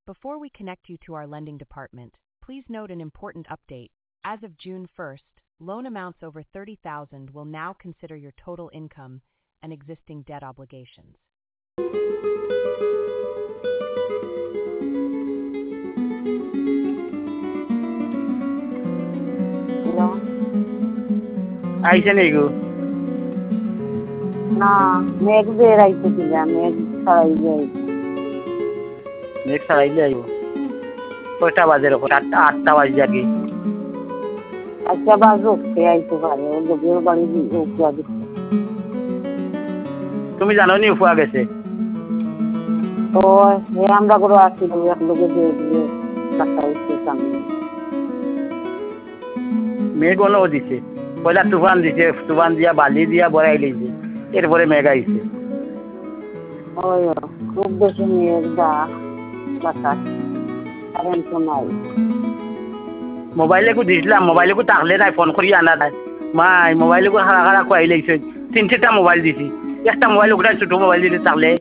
Before we connect you to our lending department, please note an important update. As of June 1st, loan amounts over $30,000 will now consider your total income and existing debt obligations. Hello? আইছে নি গো? না, মেঘ বের আইছে কিনা, মেঘ ছাড়াই যাইছে। মেঘ ছাড়াইলে আইব। কয়টা বাজে রকম? আটটা বাজে আগে। আচ্ছা বাজুক, সে আইতে পারে, ও যদিও বাড়ি উঠিয়া দিচ্ছে। তুমি জানো নি উফুয়া গেছে? তো আমরা করে আসছিল এক লোকে দিয়ে দিয়ে টাকা উঠছে সামনে। মেঘ অন্য দিছে, পয়লা তুফান দিছে, তুফান দিয়া বালি দিয়া বড়াই লইছে, এরপরে মেঘ আইছে। ওই খুব বেশি মেঘ দা বাতাস, কারেন্ট তো নাই। মোবাইলে কো দিছিলাম, মোবাইলে কো তাকলে নাই, ফোন করি আনা নাই। মাই মোবাইলে কো হারা হারা কয়াই লাইছে, 3-4টা মোবাইল দিছি, একটা মোবাইল ওটা ছোট মোবাইল দিতে তাকলে